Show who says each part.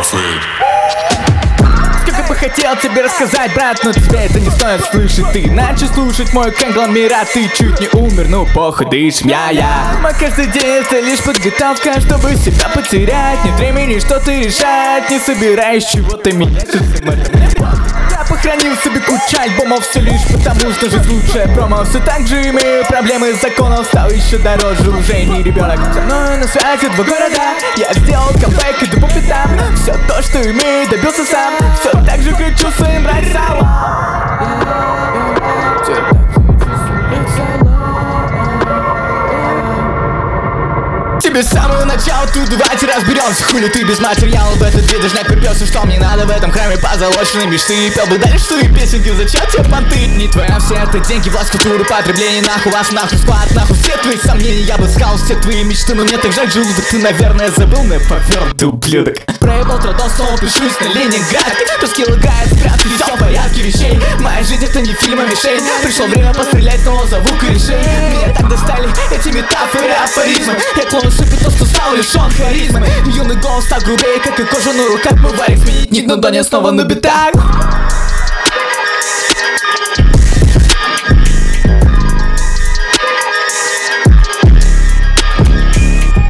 Speaker 1: Сколько бы хотел тебе рассказать, брат, но тебе это не стоит слышать. Ты начал слушать мой конгломерат, ты чуть не умер, ну похуй, дышим я. Мой каждый день это лишь подготовка, чтобы себя потерять. Нет времени что-то решать, не собираюсь чего-то менять. Я похоронил себе кучу альбомов, все лишь потому, что жить лучше. Промо все так же имею проблемы с законом, стал еще дороже, уже не ребенок. Со мной на связи два города, я сделал камбэк, иду по пятам. Все то, что имею, добился сам, все так же кричу своим братьям. Тебе с самого начала тут давайте разберемся. Хули ты без материала в этот видишь, не припёрся, что мне надо в этом храме позолоченной мечты. Пел бы дальше свои песенки, зачем тебе понты? Не твоя все это деньги, власть, культура, потребление. Нахуй вас, нахуй склад, нахуй все твои сомнения. Я бы сказал все твои мечты, но мне так жаль желудок. Ты, наверное, забыл на повернутый ублюдок. Проебал трудом, снова пишусь на Ленинград. Русский лагает, спрятки, все в порядке вещей. Моя жизнь это не фильм, а мишень. Пришло время пострелять, снова зову корешей. Меня так достали эти метафоры, афоризмы. Я клоун шипит то, что стал лишён харизмы. Юный голос так грубее, как и кожа на руках. Бывает сменить ник, но Доня снова на битах.